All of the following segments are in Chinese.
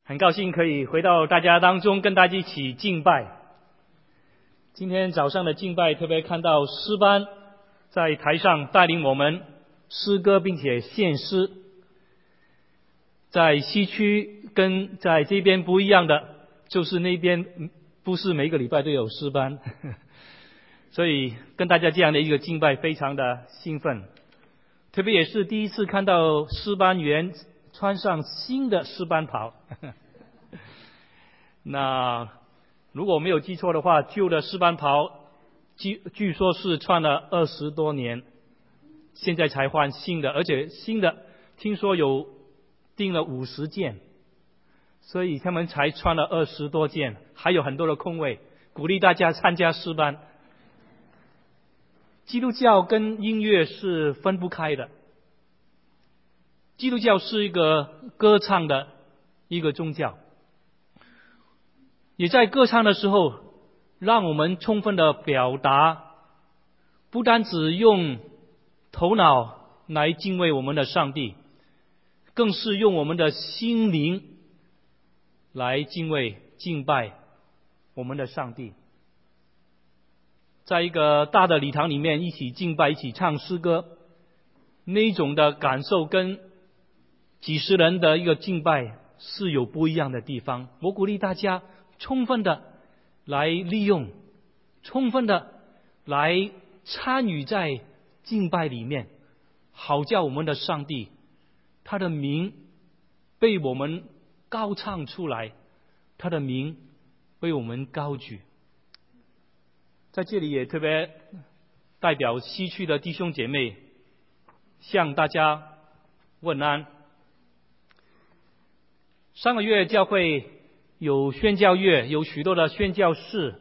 很高兴可以回到大家当中，跟大家一起敬拜。今天早上的敬拜，特别看到诗班在台上带领我们诗歌，并且献诗。在西区跟在这边不一样的，就是那边不是每个礼拜都有诗班，所以跟大家这样的一个敬拜非常的兴奋。特别也是第一次看到诗班员穿上新的诗班袍。那如果我没有记错的话，旧的诗班袍据说是穿了20多年，现在才换新的，而且新的听说有订了50件，所以他们才穿了20多件，还有很多的空位，鼓励大家参加诗班。基督教跟音乐是分不开的，基督教是一个歌唱的一个宗教，也在歌唱的时候让我们充分的表达，不单只用头脑来敬畏我们的上帝，更是用我们的心灵来敬畏敬拜我们的上帝。在一个大的礼堂里面一起敬拜，一起唱诗歌，那种的感受跟几十人的一个敬拜是有不一样的地方。我鼓励大家充分的来利用，充分的来参与在敬拜里面，好叫我们的上帝他的名被我们高唱出来，他的名被我们高举。在这里也特别代表西区的弟兄姐妹向大家问安。上个月教会有宣教月，有许多的宣教士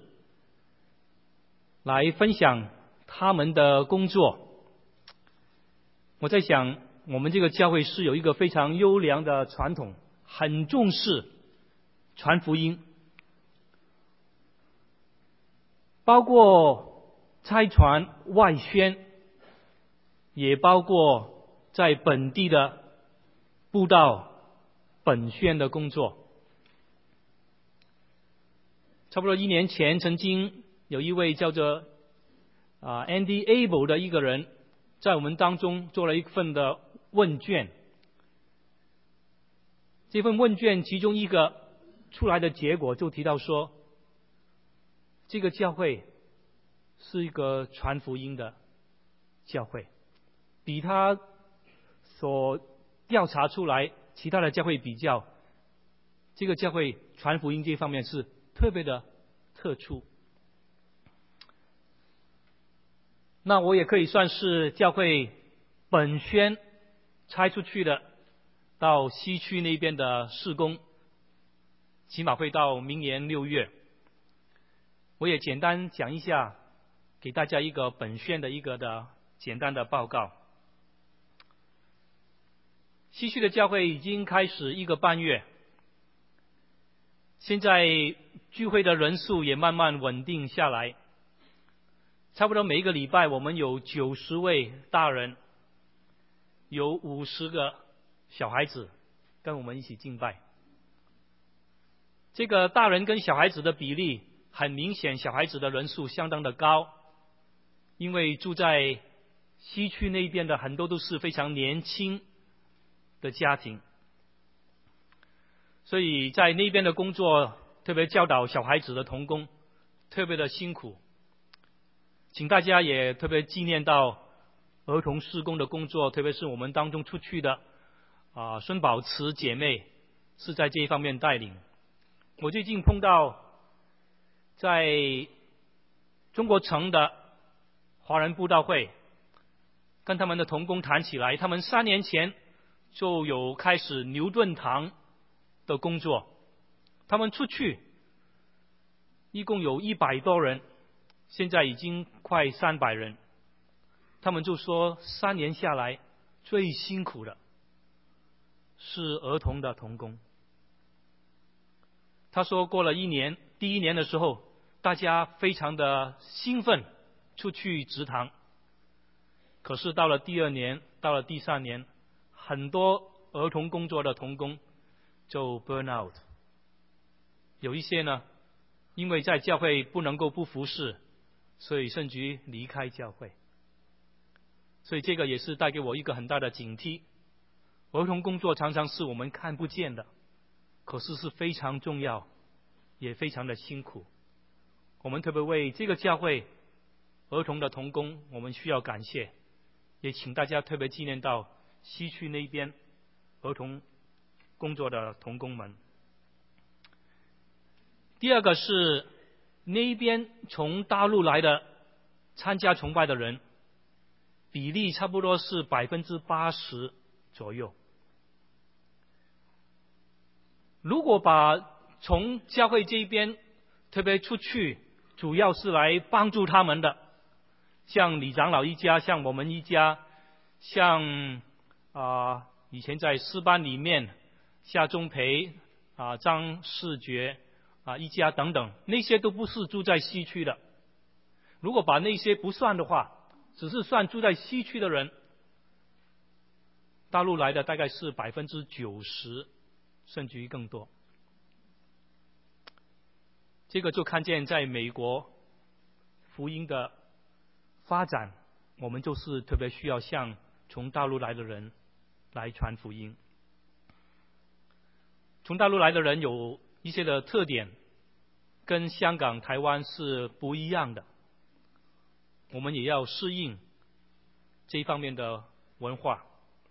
来分享他们的工作。我在想，我们这个教会是有一个非常优良的传统，很重视传福音，包括差传外宣，也包括在本地的布道本宣的工作。差不多1年前，曾经有一位叫做Andy Abel 的一个人在我们当中做了一份的问卷。这份问卷其中一个出来的结果就提到说，这个教会是一个传福音的教会，比他所调查出来其他的教会比较，这个教会传福音这方面是特别的特殊。那我也可以算是教会本宣差出去的到西区那边的事工，起码会到明年6月。我也简单讲一下，给大家一个本宣的一个的简单的报告。西区的教会已经开始1个半月，现在聚会的人数也慢慢稳定下来，差不多每一个礼拜我们有90位大人，有50个小孩子跟我们一起敬拜。这个大人跟小孩子的比例很明显，小孩子的人数相当的高，因为住在西区那边的很多都是非常年轻的家庭，所以在那边的工作，特别教导小孩子的同工特别的辛苦。请大家也特别纪念到儿童事工的工作，特别是我们当中出去的孙宝慈姐妹是在这一方面带领。我最近碰到在中国城的华人布道会，跟他们的同工谈起来，他们3年前就有开始牛顿堂的工作，他们出去一共有100多人，现在已经快300人。他们就说3年下来最辛苦的是儿童的同工。他说过了1年，第1年的时候大家非常的兴奋出去植堂，可是到了第2年，到了第3年，很多儿童工作的同工就 burn out， 有一些呢，因为在教会不能够不服侍，所以甚至于离开教会。所以这个也是带给我一个很大的警惕。儿童工作常常是我们看不见的，可是是非常重要，也非常的辛苦。我们特别为这个教会儿童的同工，我们需要感谢，也请大家特别纪念到西区那边儿童工作的同工们。第二个是那边从大陆来的参加崇拜的人，比例差不多是80%左右。如果把从教会这边特别出去，主要是来帮助他们的，像李长老一家，像我们一家，像以前在诗班里面夏中培张世觉一家等等，那些都不是住在西区的。如果把那些不算的话，只是算住在西区的人，大陆来的大概是90%，甚至于更多。这个就看见在美国福音的发展，我们就是特别需要向从大陆来的人来传福音。从大陆来的人有一些的特点，跟香港、台湾是不一样的，我们也要适应这一方面的文化。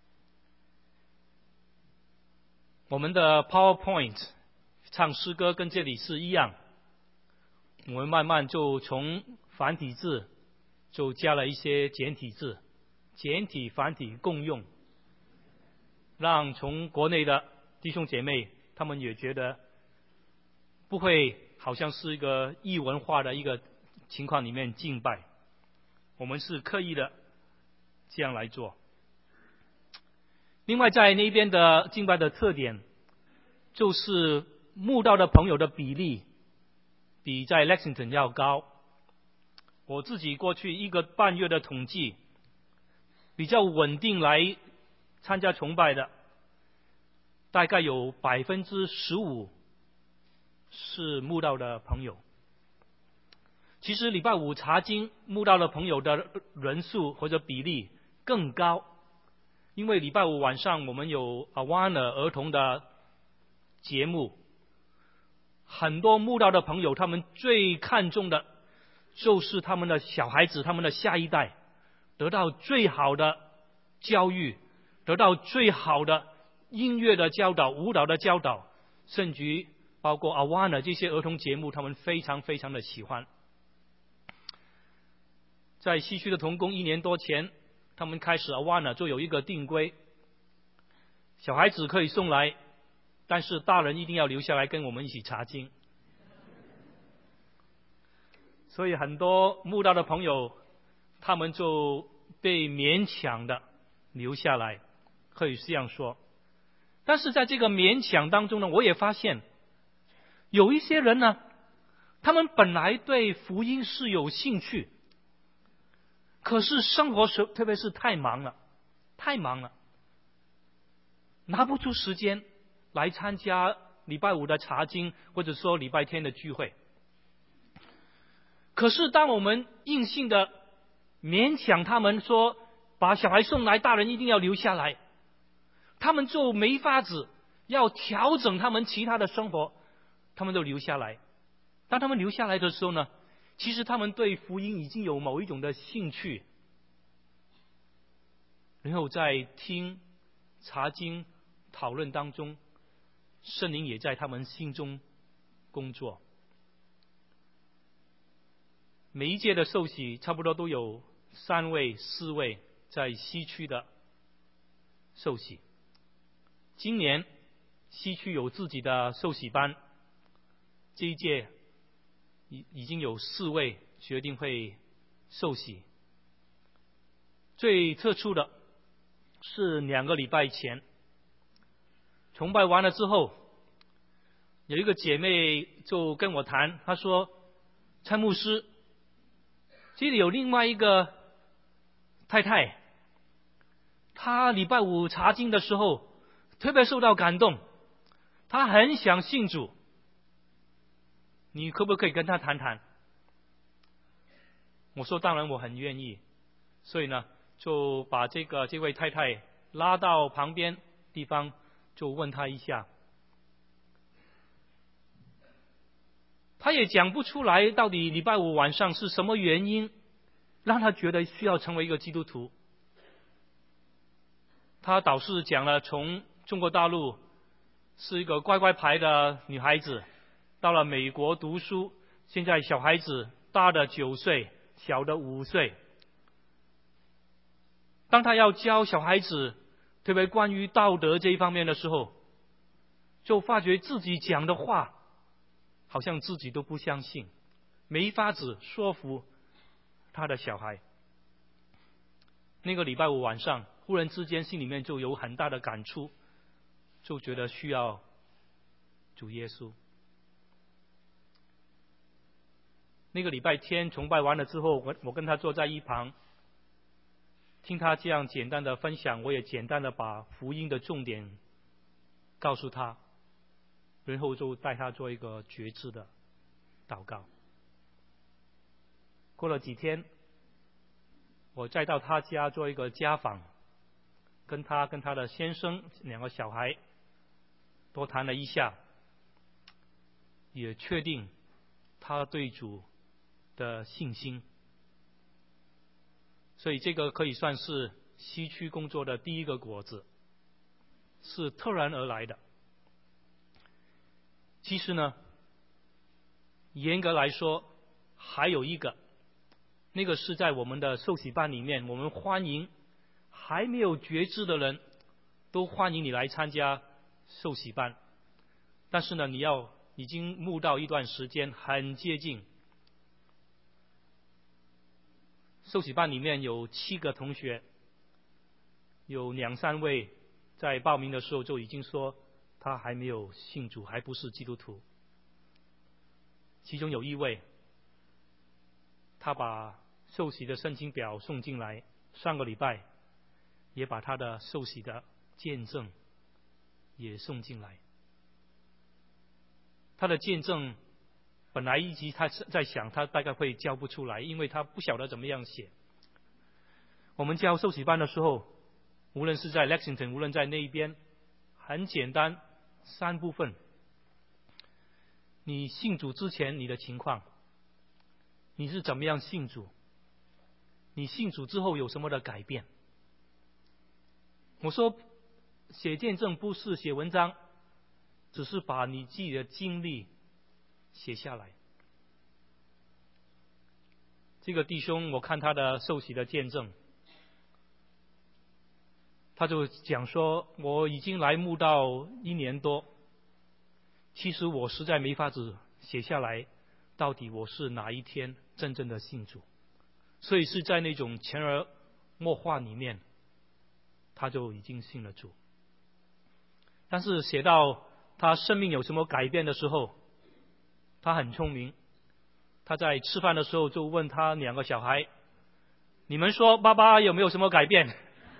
我们的 PowerPoint 唱诗歌跟这里是一样，我们慢慢就从繁体字就加了一些简体字，简体繁体共用，让从国内的弟兄姐妹他们也觉得不会好像是一个异文化的一个情况里面敬拜，我们是刻意的这样来做。另外在那边的敬拜的特点，就是慕道的朋友的比例比在 Lexington 要高。我自己过去1个半月的统计，比较稳定来参加崇拜的，大概有15%是慕道的朋友。其实礼拜五查经慕道的朋友的人数或者比例更高，因为礼拜五晚上我们有Awana 儿童的节目，很多慕道的朋友他们最看重的就是他们的小孩子，他们的下一代得到最好的教育，得到最好的音乐的教导、舞蹈的教导，甚至于包括Awana 这些儿童节目，他们非常非常的喜欢。在西区的同工1年多前，他们开始Awana就有一个定规，小孩子可以送来，但是大人一定要留下来跟我们一起查经。所以很多慕道的朋友，他们就被勉强的留下来，可以这样说。但是在这个勉强当中呢，我也发现有一些人呢，他们本来对福音是有兴趣，可是生活特别是太忙了，拿不出时间来参加礼拜五的查经，或者说礼拜天的聚会。可是当我们硬性的勉强他们说把小孩送来，大人一定要留下来，他们就没法子要调整他们其他的生活，他们都留下来。当他们留下来的时候呢，其实他们对福音已经有某一种的兴趣，然后在听查经讨论当中，圣灵也在他们心中工作。每一届的受洗差不多都有3位、4位在西区的受洗。今年西区有自己的受洗班，这一届已经有4位决定会受洗。最特殊的是2个礼拜前崇拜完了之后，有一个姐妹就跟我谈，她说蔡牧师，这里有另外一个太太，她礼拜五查经的时候特别受到感动，她很想信主， 你可不可以跟他谈谈？我说当然我很愿意，所以呢就把这位太太拉到旁边地方，就问他一下。他也讲不出来到底礼拜五晚上是什么原因让他觉得需要成为一个基督徒。他导师讲了，从中国大陆是一个乖乖牌的女孩子，到了美国读书，现在小孩子大的9岁，小的5岁。当他要教小孩子特别关于道德这一方面的时候，就发觉自己讲的话好像自己都不相信，没法子说服他的小孩。那个礼拜五晚上，忽然之间心里面就有很大的感触，就觉得需要主耶稣。那个礼拜天崇拜完了之后，我跟他坐在一旁，听他这样简单的分享，我也简单的把福音的重点告诉他，然后就带他做一个决志的祷告。过了几天，我再到他家做一个家访，跟他的先生2个小孩多谈了一下，也确定他对主的信心。所以这个可以算是西区工作的第一个果子，是突然而来的。其实呢，严格来说还有一个，那个是在我们的受洗班里面，我们欢迎还没有决志的人都欢迎你来参加受洗班。但是呢，你要已经慕道一段时间，很接近。受洗班里面有7个同学，有2、3位在报名的时候就已经说他还没有信主，还不是基督徒。其中有1位，他把受洗的申请表送进来，上个礼拜也把他的受洗的见证也送进来。他的见证本来一直他在想他大概会交不出来，因为他不晓得怎么样写。我们教受洗班的时候，无论是在 Lexington 无论在那一边，很简单，3部分。你信主之前你的情况，你是怎么样信主，你信主之后有什么的改变。我说写见证不是写文章，只是把你自己的经历写下来。这个弟兄我看他的受洗的见证，他就讲说，我已经来慕道1年多，其实我实在没法子写下来到底我是哪一天真正的信主，所以是在那种潜移默化里面他就已经信了主。但是写到他生命有什么改变的时候，他很聪明，他在吃饭的时候就问他2个小孩，你们说爸爸有没有什么改变？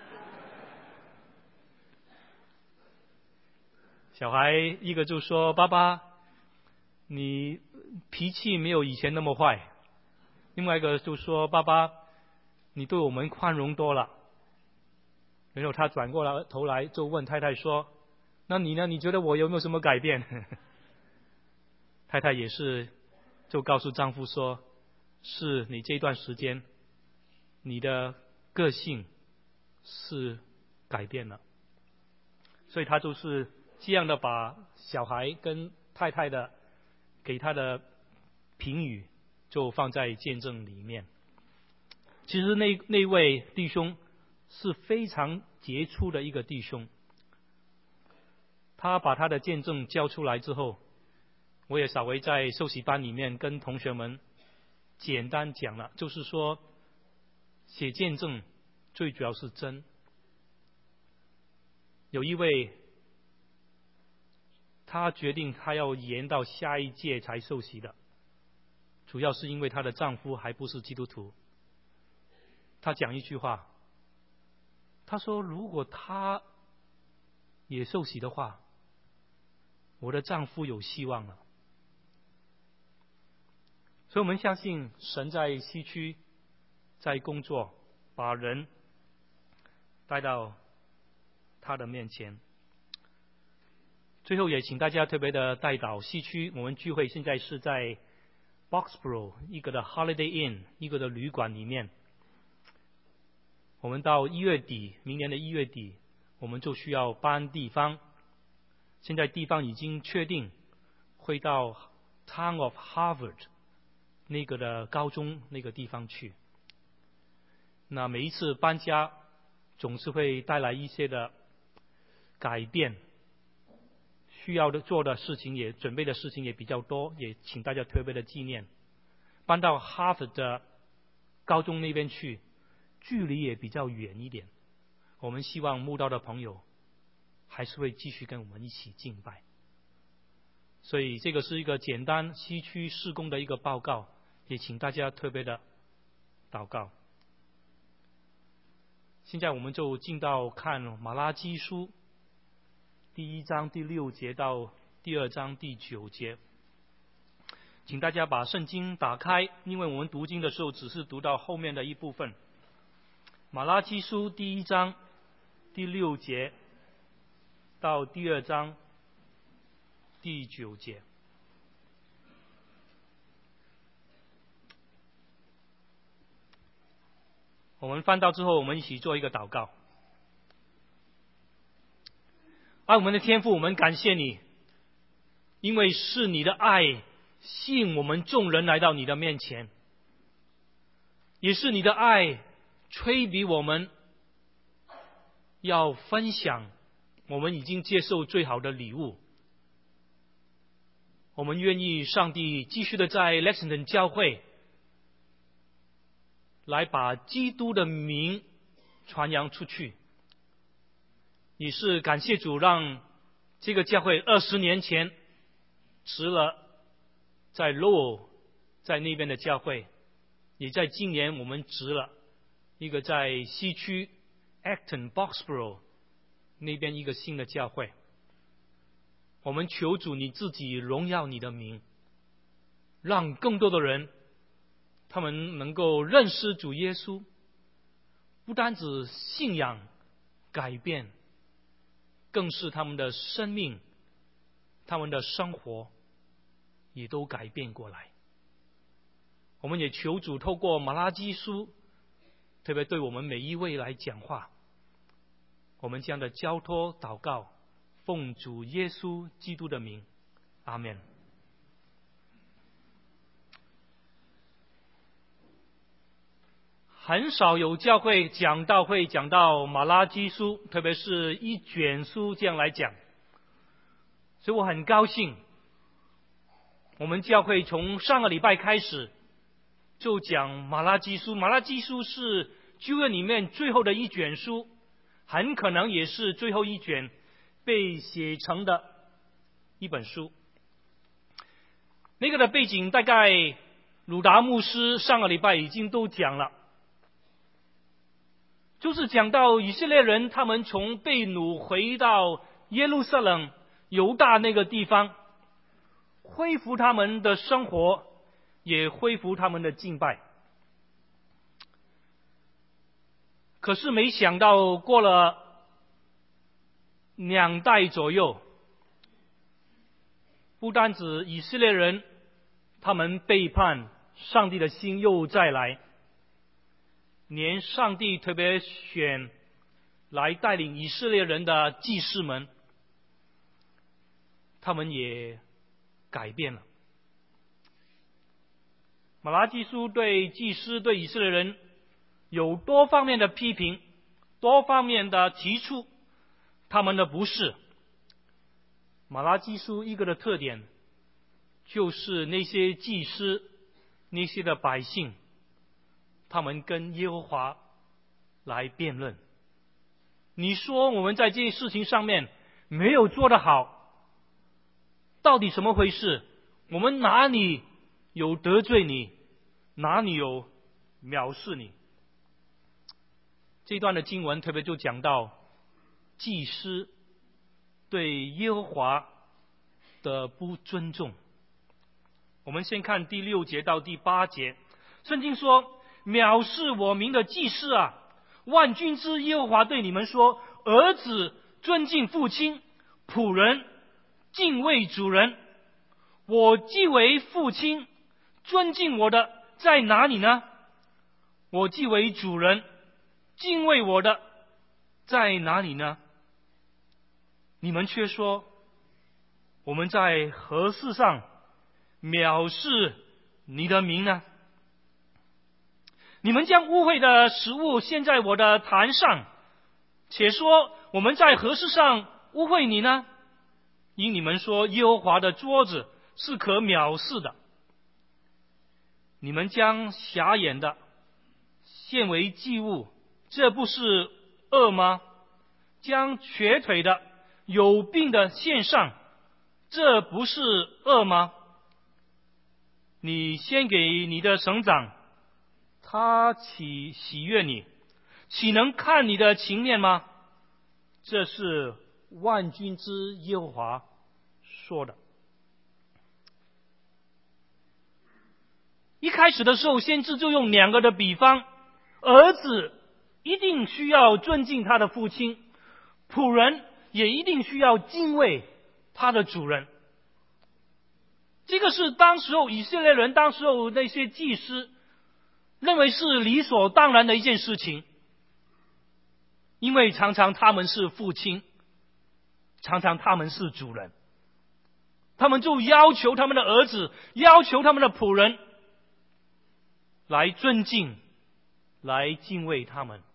小孩一个就说，爸爸你脾气没有以前那么坏。另外一个就说，爸爸你对我们宽容多了。然后他转过来头来就问太太说，那你呢，你觉得我有没有什么改变？太太也是就告诉丈夫说，是你这段时间你的个性是改变了。所以他就是这样的把小孩跟太太的给他的评语就放在见证里面。其实那位弟兄是非常杰出的一个弟兄，他把他的见证交出来之后，我也稍微在受洗班里面跟同学们简单讲了，就是说写见证最主要是真。有一位他决定他要延到下一届才受洗的，主要是因为她的丈夫还不是基督徒。她讲一句话，她说如果她也受洗的话，我的丈夫有希望了。 所以我们相信神在西区在工作，把人带到他的面前。最后也请大家特别的代祷西区，我们聚会现在是在 Boxborough 一个的 Holiday Inn 一个的旅馆里面。我们到1月底，明年的1月底，我们就需要搬地方。现在地方已经确定，会到 Town of Harvard 那个的高中那个地方去。那每一次搬家总是会带来一些的改变，需要的做的事情也准备的事情也比较多，也请大家特别的纪念。搬到哈佛的高中那边去，距离也比较远一点。我们希望慕道的朋友还是会继续跟我们一起敬拜。所以这个是一个简单西区事工的一个报告，也请大家特别的祷告。现在我们就进到看马拉基书第1章第6节到第2章第9节。请大家把圣经打开，因为我们读经的时候只是读到后面的一部分。马拉基书第1章第6节到第2章第9节。我们翻到之后，我们一起做一个祷告。爱我们的天父，我们感谢你，因为是你的爱吸引我们众人来到你的面前，也是你的爱催逼我们要分享我们已经接受最好的礼物。我们愿意上帝继续的在 Lexington 教会来把基督的名传扬出去。也是感谢主，让这个教会20年前植了在 Lowell 在那边的教会，也在今年我们植了一个在西区 Acton Boxborough 那边一个新的教会。我们求主你自己荣耀你的名，让更多的人他们能够认识主耶稣，不单只信仰改变，更是他们的生命他们的生活也都改变过来。我们也求主透过马拉基书特别对我们每一位来讲话。我们这样的交托祷告，奉主耶稣基督的名，阿们。很少有教会讲道会讲到马拉基书，特别是一卷书这样来讲，所以我很高兴，我们教会从上个礼拜开始就讲马拉基书。马拉基书是旧约里面最后的一卷书，很可能也是最后一卷被写成的一本书。那个的背景大概鲁达牧师上个礼拜已经都讲了，就是讲到以色列人他们从被掳回到耶路撒冷犹大那个地方，恢复他们的生活，也恢复他们的敬拜。可是没想到过了2代左右，不单指以色列人他们背叛上帝的心又再来，连上帝特别选来带领以色列人的祭司们，他们也改变了。马拉基书对祭司对以色列人有多方面的批评，多方面的提出他们的不是。马拉基书一个的特点就是那些祭司那些的百姓，他们跟耶和华来辩论。你说我们在这些事情上面没有做得好，到底什么回事？我们哪里有得罪你，哪里有藐视你？这段的经文特别就讲到祭司对耶和华的不尊重。 我们先看第6节到第8节，圣经说：藐视我名的祭司啊，万军之耶和华对你们说，儿子尊敬父亲，仆人敬畏主人。我既为父亲，尊敬我的在哪里呢？我既为主人，敬畏我的在哪里呢？你们却说，我们在何事上藐视你的名呢？你们将污秽的食物献在我的坛上，且说我们在何事上污秽你呢？因你们说耶和华的桌子是可藐视的。你们将瞎眼的献为祭物，这不是恶吗？将瘸腿的有病的献上，这不是恶吗？你献给你的省长，他岂喜悦你？岂能看你的情面吗？这是万军之耶和华说的。一开始的时候，先知就用2个的比方，儿子一定需要尊敬他的父亲，仆人也一定需要敬畏他的主人。这个是当时候以色列人，当时候那些祭司认为是理所当然的一件事情，因为常常他们是父亲，常常他们是主人，他们就要求他们的儿子，要求他们的仆人来尊敬，来敬畏他们。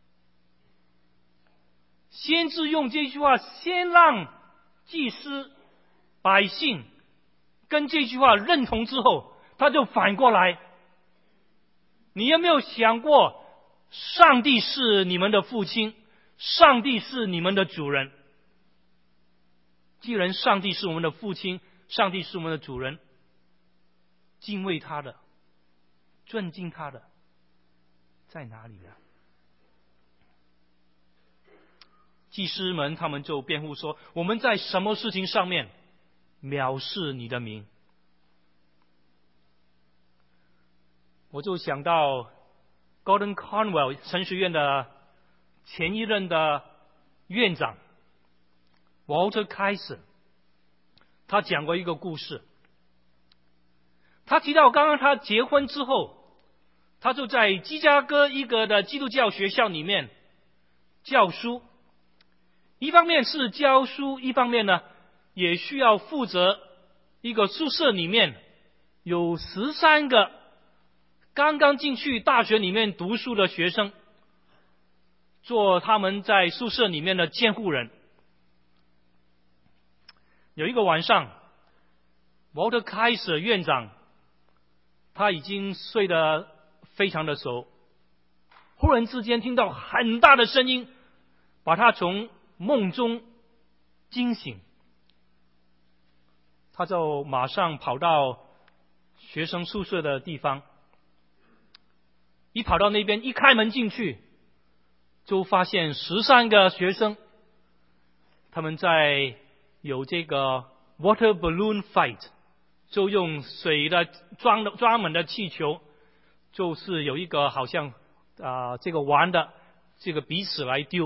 先知用这句话先让祭司百姓跟这句话认同之后，他就反过来，你有没有想过，上帝是你们的父亲，上帝是你们的主人。既然上帝是我们的父亲，上帝是我们的主人，敬畏他的，尊敬他的在哪里呢？祭司们他们就辩护说，我们在什么事情上面藐视你的名？我就想到 Gordon Conwell 神学院的前一任的院长 Walter Kaiser， 他讲过一个故事。他提到刚刚他结婚之后，他就在芝加哥一个的基督教学校里面教书，一方面是教书，一方面呢也需要负责一个宿舍里面有13个刚刚进去大学里面读书的学生，做他们在宿舍里面的监护人。有一个晚上， Walter Kaiser 院长他已经睡得非常的熟，忽然之间听到很大的声音，把他从梦中惊醒。他就马上跑到学生宿舍的地方，一跑到那边，一开门进去，就发现13个学生，他们在有这个 water balloon fight， 就用水的装满的气球，就是有一个好像这个玩的这个彼此来丢。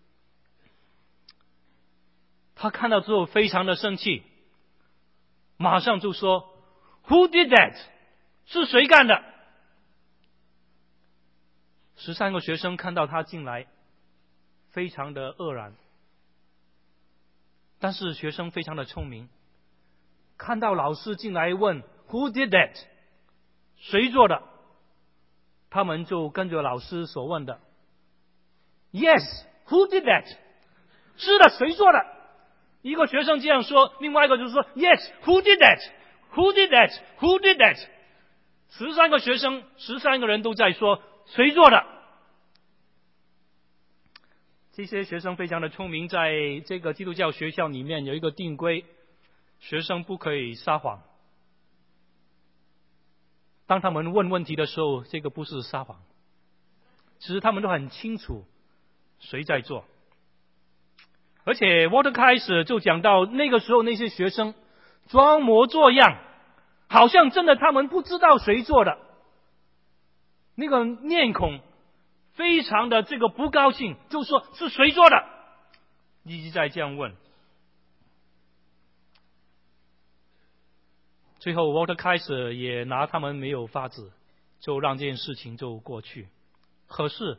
他看到之后非常的生气，马上就说 Who did that？ 是谁干的？13个学生看到他进来非常的愕然，但是学生非常的聪明，看到老师进来问 Who did that？ 谁做的？他们就跟着老师所问的 Yes, who did that？ 是的，谁做的？一个学生这样说，另外一个就是说 Yes, who did that? Who did that? Who did that? 13个学生，13个人都在说谁做的。这些学生非常的聪明，在这个基督教学校里面有一个定规，学生不可以撒谎。当他们问问题的时候，这个不是撒谎，其实他们都很清楚谁在做。而且 Walter 开始就讲到那个时候那些学生装模作样， 好像真的他们不知道谁做的，那个面孔非常的这个不高兴，就说是谁做的，一直在这样问。最后沃特开始也拿他们没有法子，就让这件事情就过去。可是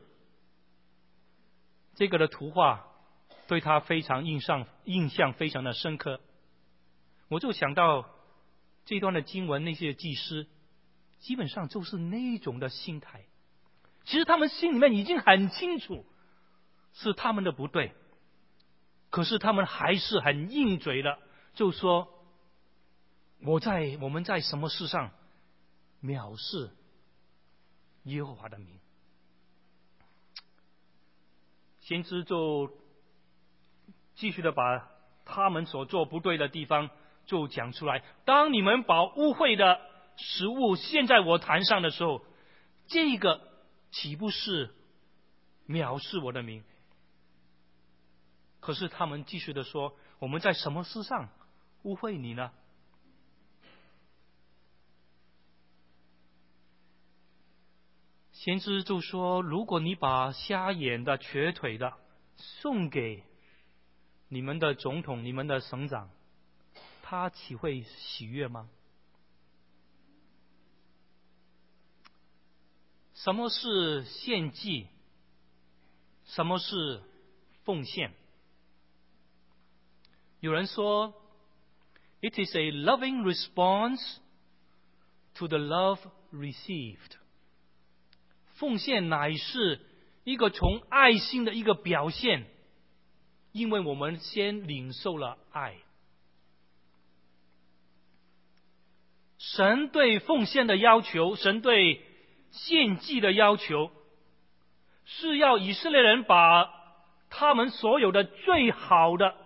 这个的图画对他非常印象非常的深刻。我就想到这段的经文，那些祭司基本上就是那种的心态。其实他们心里面已经很清楚是他们的不对，可是他们还是很硬嘴的，就说我们在什么事上藐视耶和华的名。先知就继续的把他们所做不对的地方就讲出来。当你们把污秽的食物献在我坛上的时候，这个岂不是藐视我的名？可是他们继续的说，我们在什么事上污秽你呢？先知就说，如果你把瞎眼的瘸腿的送给你们的总统，你们的省长，他岂会喜悦吗？什么是献祭？什么是奉献？有人说 It is a loving response to the love received。 奉献乃是一个从爱心的一个表现，因为我们先领受了爱。神对奉献的要求，神对献祭的要求，是要以色列人把他们所有的最好的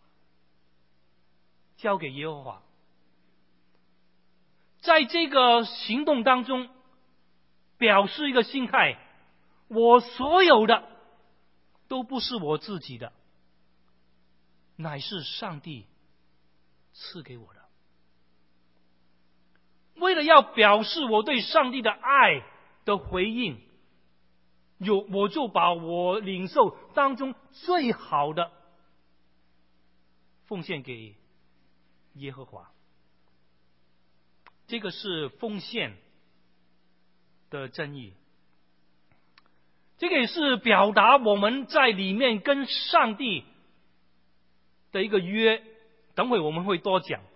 交给耶和华。在这个行动当中，表示一个心态，我所有的都不是我自己的，乃是上帝赐给我的。为了要表示我对上帝的爱的回应，我就把我领受当中最好的奉献给耶和华。这个是奉献的真意，这个也是表达我们在里面跟上帝的一个约，等会我们会多讲。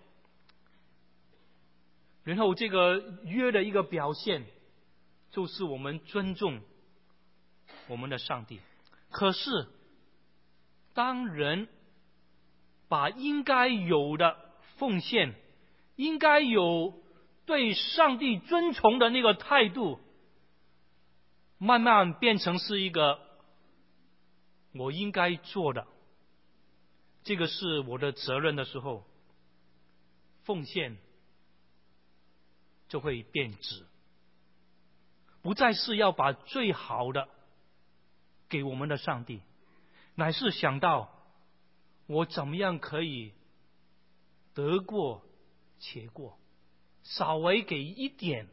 然后这个约的一个表现，就是我们尊重我们的上帝。可是当人把应该有的奉献，应该有对上帝尊崇的那个态度，慢慢变成是一个我应该做的，这个是我的责任的时候，奉献就会变质，不再是要把最好的给我们的上帝，乃是想到我怎么样可以得过且过，稍微给一点，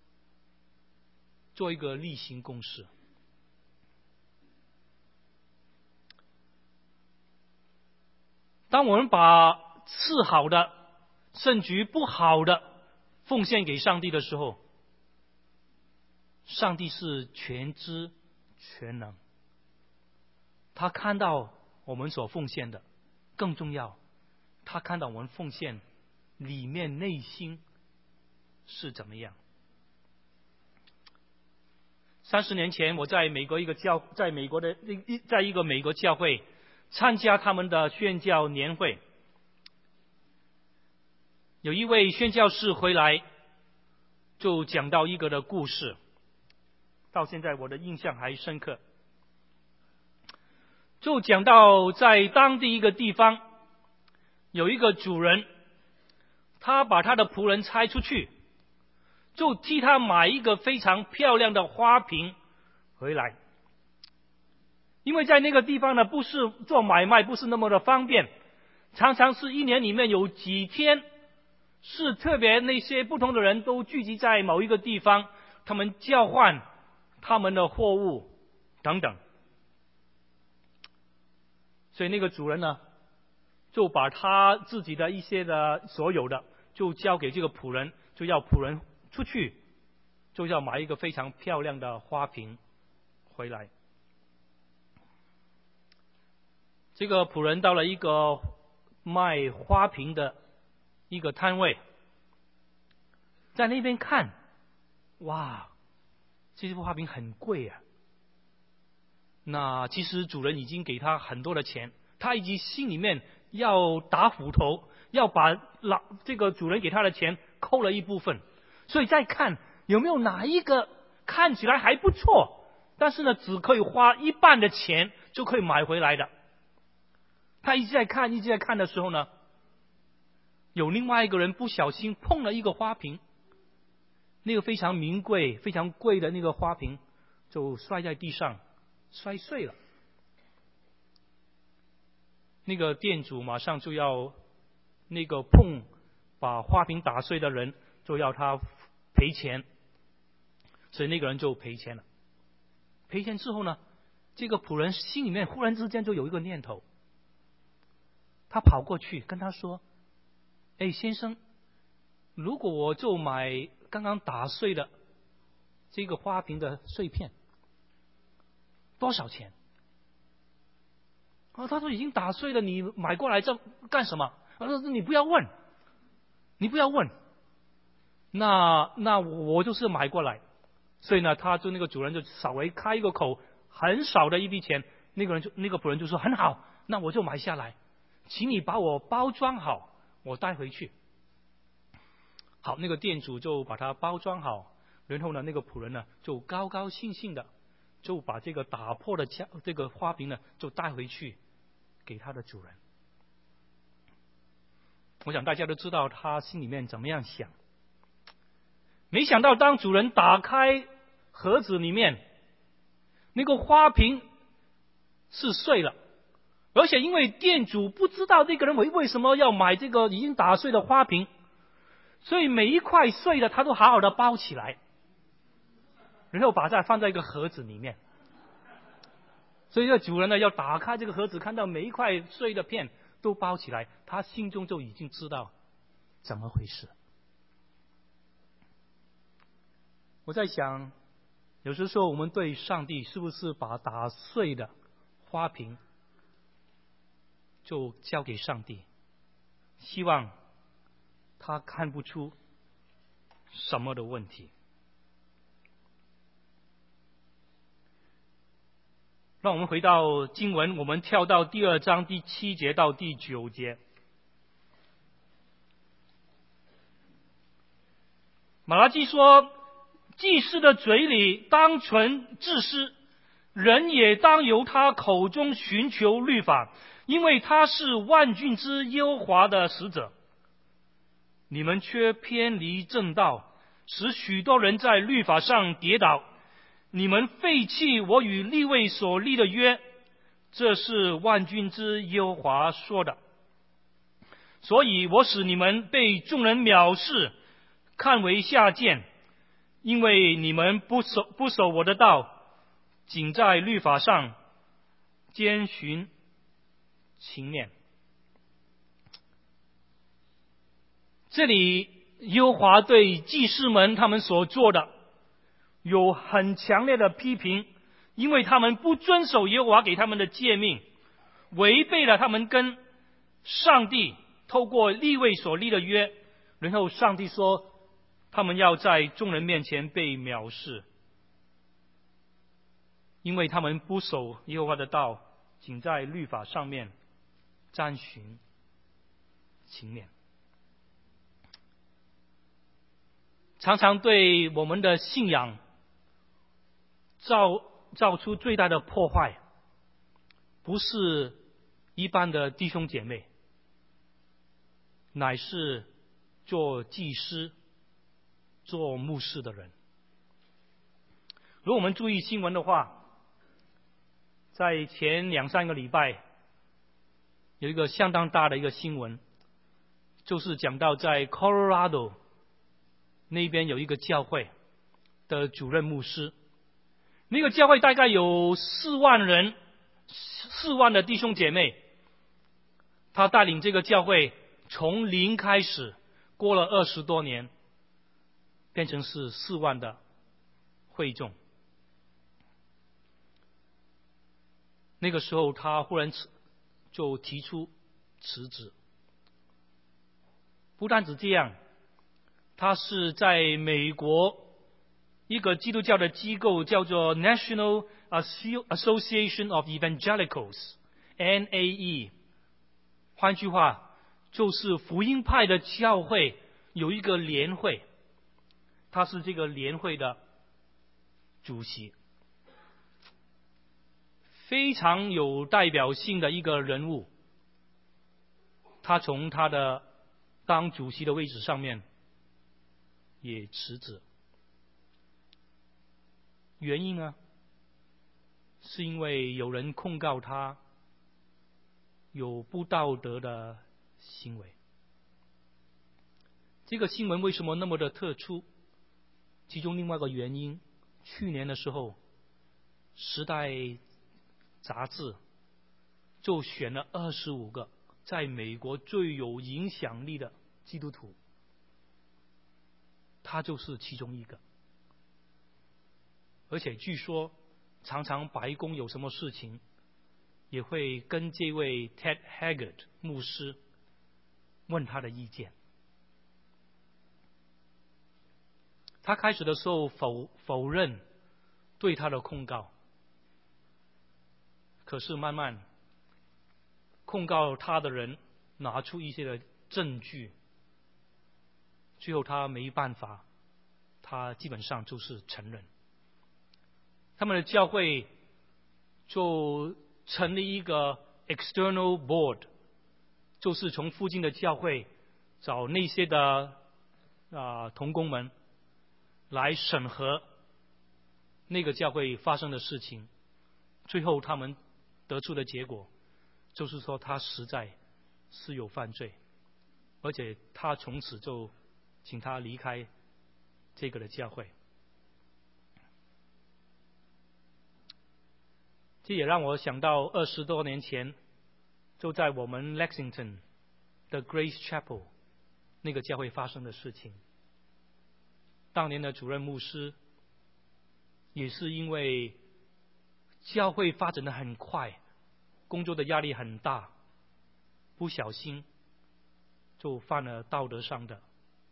做一个例行公事。当我们把次好的甚至于不好的奉献给上帝的时候，上帝是全知全能，他看到我们所奉献的，更重要，他看到我们奉献里面内心是怎么样。30年前，我在美国一个美国教会参加他们的宣教年会，有一位宣教士回来，就讲到一个的故事，到现在我的印象还深刻。就讲到在当地一个地方，有一个主人，他把他的仆人差出去，就替他买一个非常漂亮的花瓶回来。因为在那个地方呢，不是做买卖不是那么的方便，常常是一年里面有几天是特别那些不同的人都聚集在某一个地方，他们交换他们的货物等等。所以那个主人呢，就把他自己的一些的所有的就交给这个仆人，就要仆人出去，就要买一个非常漂亮的花瓶回来。这个仆人到了一个卖花瓶的一个摊位，在那边看，哇，这幅花瓶很贵啊。那其实主人已经给他很多的钱，他已经心里面要打斧头，要把这个主人给他的钱扣了一部分，所以再看有没有哪一个看起来还不错，但是呢只可以花一半的钱就可以买回来的。他一直在看的时候呢，有另外一个人不小心碰了一个花瓶，那个非常名贵非常贵的那个花瓶就摔在地上，摔碎了。那个店主马上就要那个把花瓶打碎的人就要他赔钱，所以那个人就赔钱了。赔钱之后呢，这个仆人心里面忽然之间就有一个念头，他跑过去跟他说：哎，先生，如果我就买刚刚打碎的这个花瓶的碎片，多少钱？他说已经打碎了，你买过来这干什么？他说你不要问，那我就是买过来。所以呢，那个主人就稍微开一个口，很少的一笔钱，那个仆人就说很好，那我就买下来，请你把我包装好，我带回去。好，那个店主就把它包装好，然后呢，那个仆人呢就高高兴兴的就把这个打破的这个花瓶呢就带回去给他的主人。我想大家都知道他心里面怎么样想。没想到当主人打开盒子里面，那个花瓶是碎了，而且因为店主不知道那个人为什么要买这个已经打碎的花瓶，所以每一块碎的他都好好的包起来，然后把它放在一个盒子里面。所以这主人呢要打开这个盒子，看到每一块碎的片都包起来，他心中就已经知道怎么回事。我在想，有时候我们对上帝是不是把打碎的花瓶就交给上帝，希望他看不出什么的问题。让我们回到经文，我们跳到第2章第7节到第9节。马拉基说，祭司的嘴里当存自私，人也当由他口中寻求律法，因为他是万军之耶和华的使者。你们却偏离正道，使许多人在律法上跌倒。你们废弃我与利未所立的约，这是万军之耶和华说的。所以我使你们被众人藐视，看为下贱，因为你们不守我的道，仅在律法上坚循勤勉。这里耶和华对祭司们他们所做的有很强烈的批评，因为他们不遵守耶和华给他们的诫命，违背了他们跟上帝透过利未所立的约，然后上帝说他们要在众人面前被藐视，因为他们不守耶和华的道，仅在律法上面沾循勤勉。常常对我们的信仰造出最大的破坏，不是一般的弟兄姐妹，乃是做祭司做牧师的人。如果我们注意新闻的话，在前2-3个礼拜有一个相当大的一个新闻， 就是讲到在 Colorado 那边有一个教会的主任牧师，那个教会大概有4万人，4万的弟兄姐妹，他带领这个教会从零开始，过了20多年，变成是4万的会众。那个时候他忽然就提出辞职。不单止这样，他是在美国一个基督教的机构叫做 National Association of Evangelicals NAE， 换句话就是福音派的教会有一个联会，他是这个联会的主席，非常有代表性的一个人物。他从他的当主席的位置上面也辞职。原因呢，是因为有人控告他有不道德的行为。这个新闻为什么那么的特殊？其中另外一个原因，去年的时候，《时代》杂志就选了25个在美国最有影响力的基督徒，他就是其中一个。而且据说常常白宫有什么事情也会跟这位 Ted Haggard 牧师问他的意见。他开始的时候否认对他的控告，可是慢慢控告他的人拿出一些的证据，最后他没办法，他基本上就是承认。他们的教会就成立一个 external board， 就是从附近的教会找那些的同工们来审核那个教会发生的事情。最后他们得出的结果就是说他实在是有犯罪，而且他从此就请他离开这个的教会。这也让我想到20多年前，就在我们 Lexington 的 Grace Chapel 那个教会发生的事情。当年的主任牧师也是因为教会发展得很快，工作的压力很大，不小心就犯了道德上的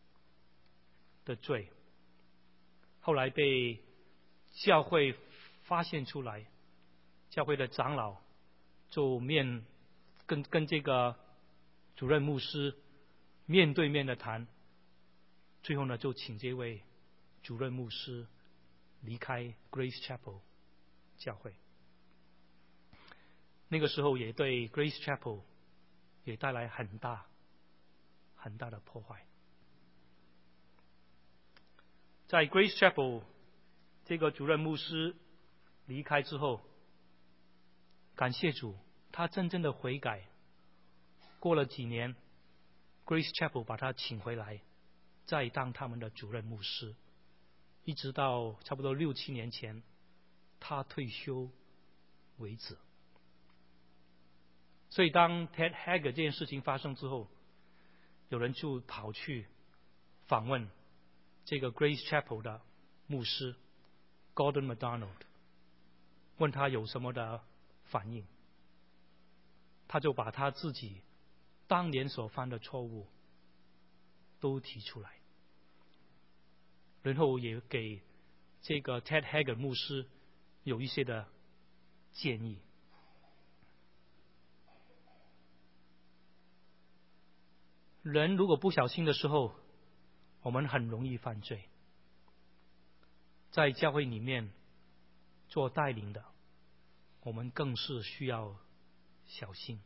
罪，后来被教会发现出来，教会的长老就跟这个主任牧师面对面的谈，最后呢就请这位主任牧师离开 Grace Chapel 教会。那个时候也对 Grace Chapel 也带来很大的破坏。在 Grace Chapel 这个主任牧师离开之后，感谢主，他真正的悔改。过了几年， Grace Chapel 把他请回来，再当他们的主任牧师，一直到差不多6、7年前他退休为止。所以当 Ted Haggard 这件事情发生之后，有人就跑去访问这个 Grace Chapel 的牧师 Gordon MacDonald， 问他有什么的反应。他就把他自己当年所犯的错误都提出来，然后也给这个 Ted Haggard 牧师有一些的建议。人如果不小心的时候，我们很容易犯罪。在教会里面做带领的，我们更是需要小心。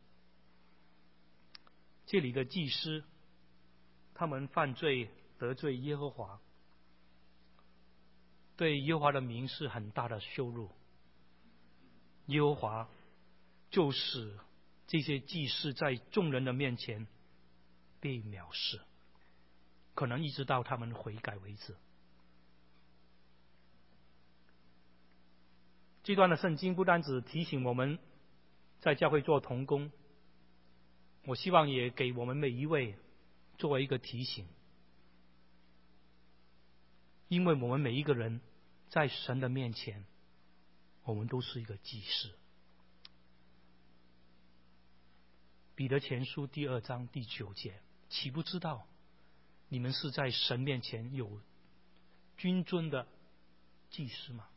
这里的祭司，他们犯罪得罪耶和华，对耶和华的名是很大的羞辱。耶和华就使这些祭司在众人的面前被藐视，可能一直到他们悔改为止。这段的圣经不单只提醒我们在教会做同工，我希望也给我们每一位作为一个提醒，因为我们每一个人在神的面前，我们都是一个祭司。彼得前书第2章第9节，岂不知道你们是在神面前有君尊的祭司吗？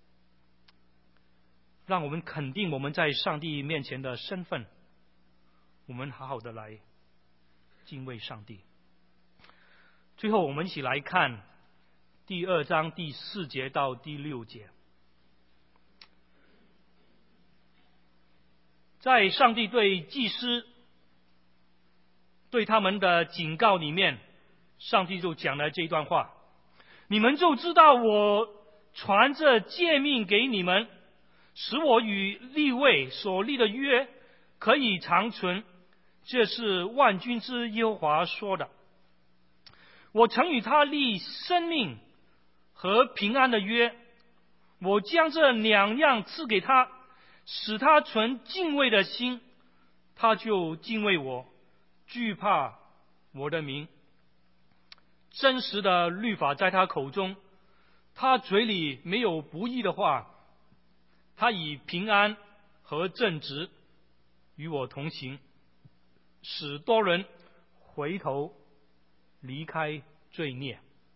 让我们肯定我们在上帝面前的身份，我们好好的来敬畏上帝。最后我们一起来看第2章第4节到第6节。在上帝对祭司对他们的警告里面，上帝就讲了这段话：你们就知道我传这诫命给你们，使我与利未所立的约可以长存，这是万军之耶和华说的。我曾与他立生命和平安的约，我将这2样赐给他，使他存敬畏的心，他就敬畏我，惧怕我的名。真实的律法在他口中，他嘴里没有不义的话，他以平安和正直与我同行，使多人回头离开罪孽。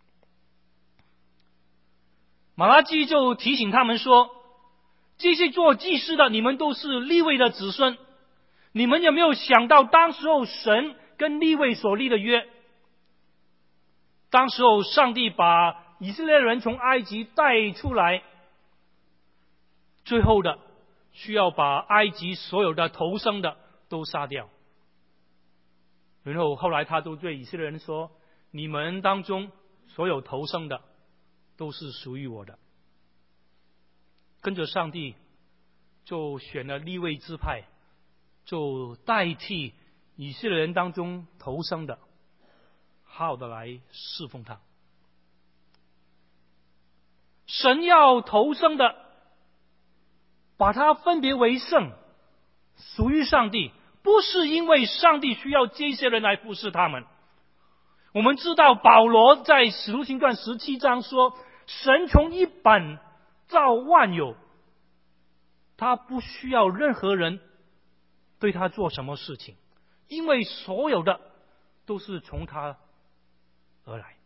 马拉基就提醒他们说，这些做祭司的，你们都是利未的子孙，你们有没有想到当时候神跟利未所立的约？当时候上帝把以色列人从埃及带出来，最后的需要把埃及所有的头生的都杀掉，然后后来他都对以色列人说，你们当中所有头生的都是属于我的。跟着上帝就选了利未支派，就代替以色列人当中头生的，好好的来侍奉他。神要头生的把它分别为圣，属于上帝，不是因为上帝需要这些人来服侍他们。我们知道保罗在使徒行传17章说，神从一本造万有，他不需要任何人对他做什么事情，因为所有的都是从他而来。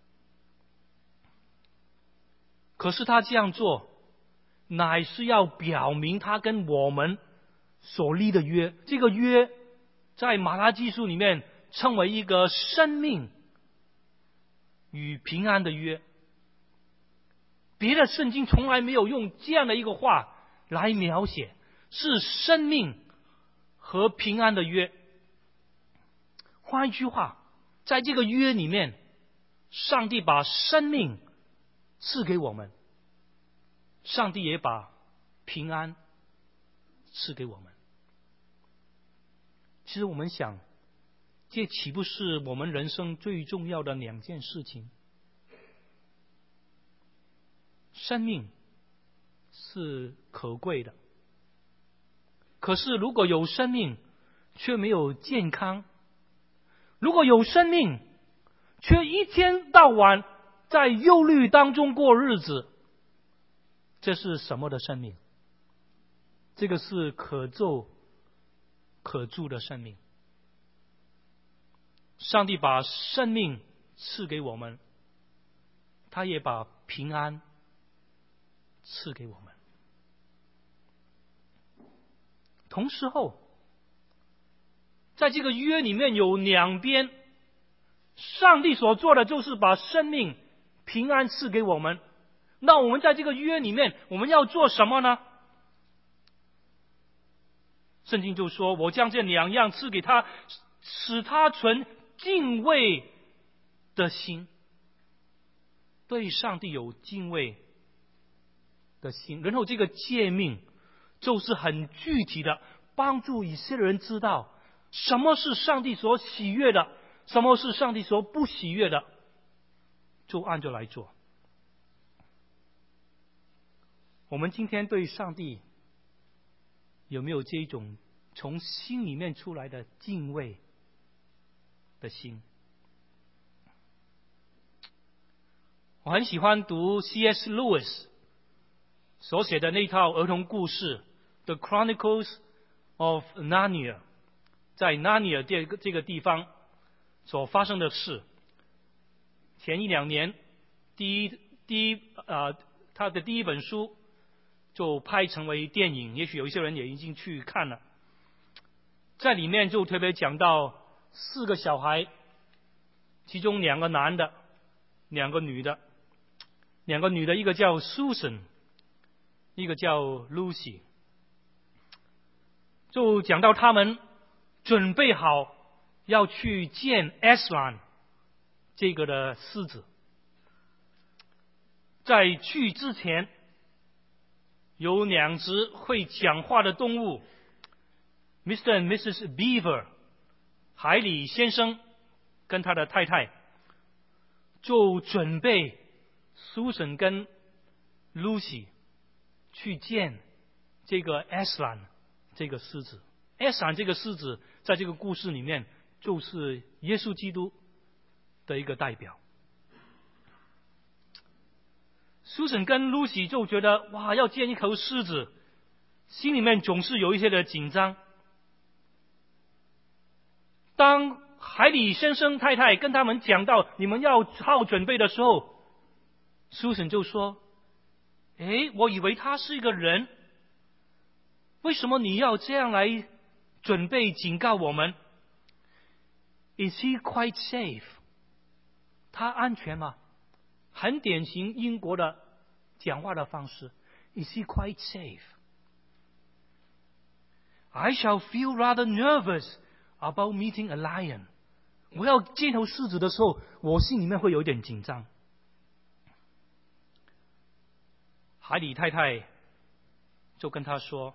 可是他这样做乃是要表明他跟我们所立的约，这个约在马拉基书里面称为一个生命与平安的约。别的圣经从来没有用这样的一个话来描写，是生命和平安的约。换一句话，在这个约里面，上帝把生命赐给我们，上帝也把平安赐给我们。其实我们想，这岂不是我们人生最重要的2件事情？生命是可贵的，可是如果有生命却没有健康，如果有生命却一天到晚在忧虑当中过日子，这是什么的生命？这个是可咒可助的生命。上帝把生命赐给我们，他也把平安赐给我们。同时候，在这个约里面有2边，上帝所做的就是把生命平安赐给我们。那我们在这个约里面，我们要做什么呢？圣经就说，我将这2样赐给他，使他存敬畏的心，对上帝有敬畏的心。然后这个诫命就是很具体的帮助以色列人知道什么是上帝所喜悦的， 什么是上帝所不喜悦的，就按着来做。我们今天对上帝有没有这一种从心里面出来的敬畏的心？我很喜欢读 C.S. Lewis 所写的那套儿童故事 The Chronicles of Narnia， 在 Narnia 这个地方所发生的事。前1-2年，他的第一本书就拍成为电影，也许有一些人也已经去看了。在里面就特别讲到4个小孩，其中2个男的，2个女的。2个女的，一个叫 Susan， 一个叫 Lucy。 就讲到他们准备好要去见 Aslan 这个的狮子。在去之前，有2只会讲话的动物 Mr. and Mrs. Beaver， 海里先生跟他的太太就准备 Susan 跟 Lucy 去见这个 Aslan 这个狮子。 Aslan 这个狮子在这个故事里面就是耶稣基督的一个代表。Susan 跟 Lucy 就觉得哇，要见一头狮子，心里面总是有一些的紧张。当海里先生太太跟他们讲到你们要好好准备的时候， Susan 就说，我以为他是一个人，为什么你要这样来准备警告我们？ Is he quite safe？ 他安全吗？很典型英国的讲话的方式。 Is he quite safe？ I shall feel rather nervous about meeting a lion。 我要见头狮子的时候，我心里面会有点紧张。海里太太就跟他说，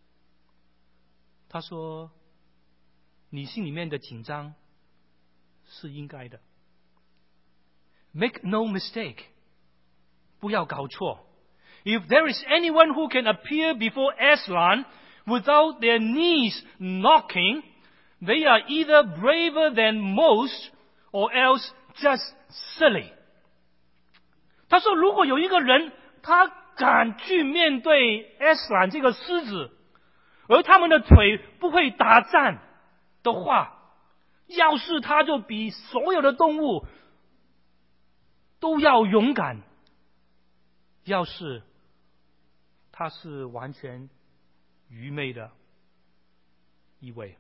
你心里面的紧张是应该的。 Make no mistake， 不要搞错。 If there is anyone who can appear before Aslan without their knees knocking, they are either braver than most or else just silly。 他说，如果有一个人他敢去面对 Aslan 这个狮子，而他们的腿不会打颤的话，要是他就比所有的动物都要勇敢，要是他是完全愚昧的一位。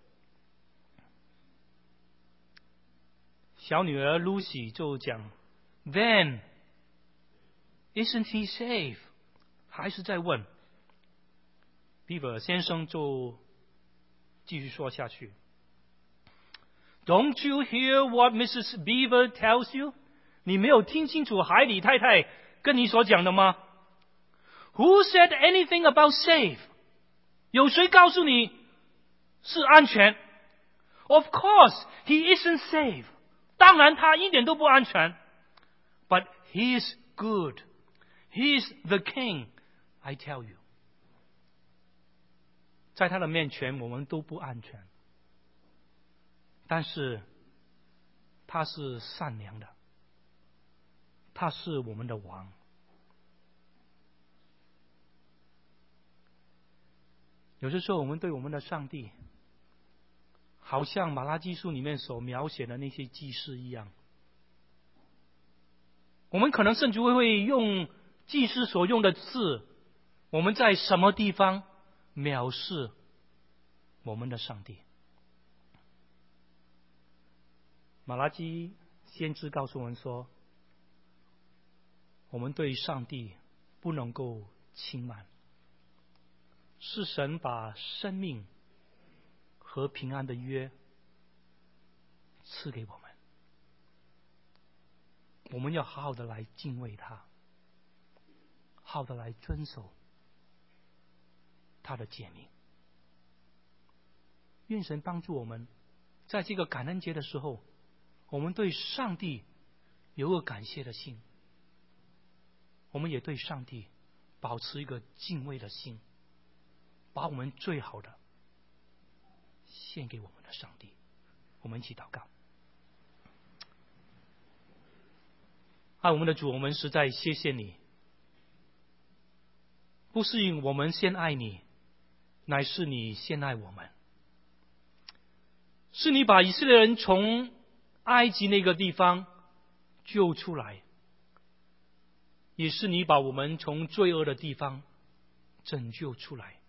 小女儿 Lucy 就讲 Then isn't he safe？ 还是在问。 Beaver 先生就继续说下去。 Don't you hear what Mrs. Beaver tells you？ 你没有听清楚海里太太跟你所讲的吗？ Who said anything about safe？ 有谁告诉你是安全？ Of course he isn't safe， 当然他一点都不安全。 But he is good， he is the king， I tell you。 在他的面前我们都不安全，但是他是善良的，他是我们的王。有些时候我们对我们的上帝好像马拉基书里面所描写的那些祭司一样，我们可能甚至会用祭司所用的字，我们在什么地方藐视我们的上帝。马拉基先知告诉我们说，我们对上帝不能够轻慢，是神把生命和平安的约赐给我们，我们要好好的来敬畏他，好好的来遵守他的诫命。愿神帮助我们，在这个感恩节的时候， 我们对上帝有个感谢的心，我们也对上帝保持一个敬畏的心，把我们最好的献给我们的上帝。我们一起祷告。爱我们的主，我们实在谢谢你，不是因我们先爱你，乃是你先爱我们。是你把以色列人从埃及那个地方救出来，也是你把我们从罪恶的地方拯救出来，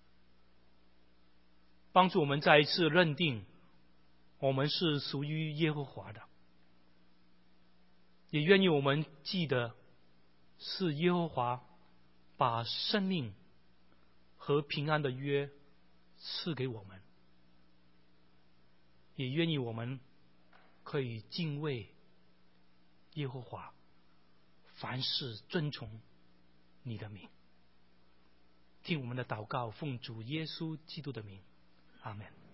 帮助我们再一次认定我们是属于耶和华的，也愿意我们记得是耶和华把生命和平安的约赐给我们，也愿意我们可以敬畏耶和华，凡事遵从你的名。听我们的祷告，奉主耶稣基督的名，阿们。